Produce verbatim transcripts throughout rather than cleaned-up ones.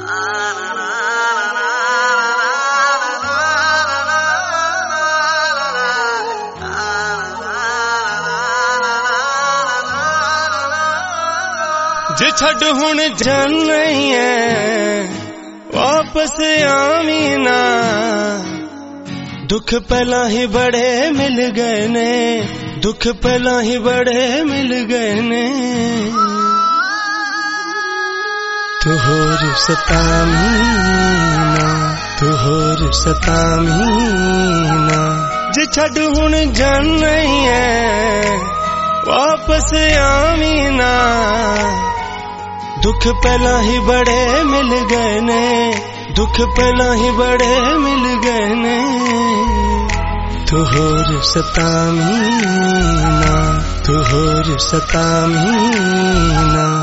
जे छड़ हुण जाना ही है वापस आवी ना, दुख पहला ही बड़े मिल गए ने, दुख पहला ही बड़े मिल गए ने। तू होर सतामीना, तू होर सतामीना। जे छड़ हुण जाना ही है वापस आवी ना, दुख पहला ही बड़े मिल गए ने, दुख पहला ही बड़े मिल गए ने। तू होर सतामीना, तू होर सतामीना।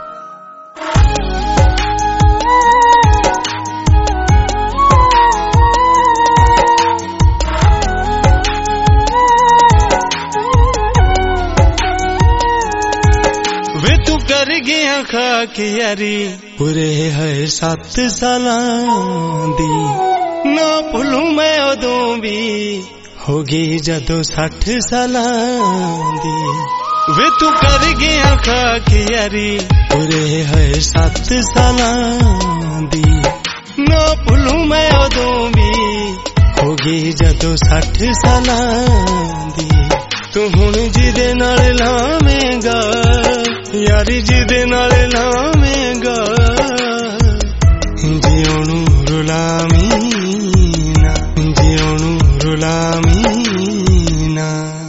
वे तू कर गया खाक यारी पूरे है सत्त सालां दी, ना भुलूं मैं उदों भी होगी जदों सठ सालां दी। वे तू कर गया खाक यारी पूरे है सत्त सालां दी, ना भुलूं मैं उदों भी होगी जदों सठ सालां दी। तू हुण जिदे नाल लावेंगा यारी, जिदे नाल लावेंगा जिउणू रुलामीना, जिउणू रुलामीना।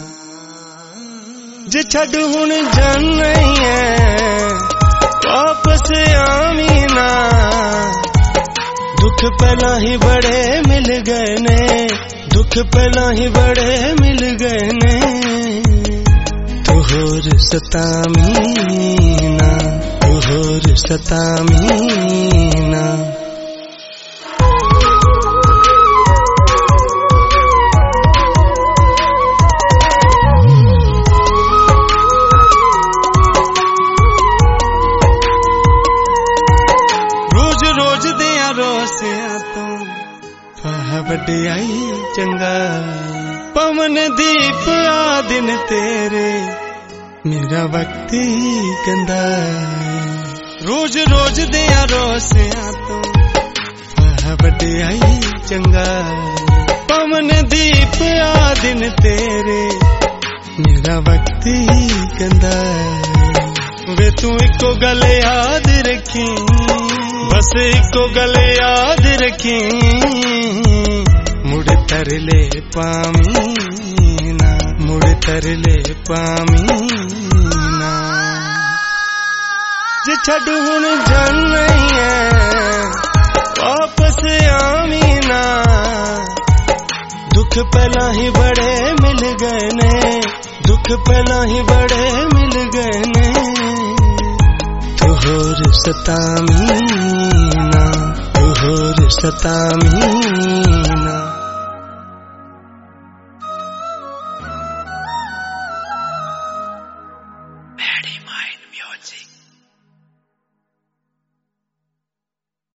जे छड़ हुण जाना ही है वापस आवी ना, दुख पहला ही बड़े मिल गए ने, दुख पहला ही बड़े मिल गए ने। तू होर सतामीना, तू होर सतामीना। रोज रोज दिया रोसिया तू फाह वड्याई चंगा, पवन दीप आ दिन तेरे मेरा वक्त ही गंदा। रोज रोज दिया रोसिया तो फाह वड्याई चंगा, पवन दीप आ दिन तेरे मेरा वक्त ही गंदा। वे तू इको गल याद रखी, बस इको गल याद रखी, मुड़ तरले पामीना, मुड़ तरले पामीना। जे छड़ हुण जाना ही है वापस आवी ना, दुख पहला ही बड़े मिल गए ने, दुख पहला ही बड़े मिल गए ने। तू होर सतामीना, तू होर सतामीना।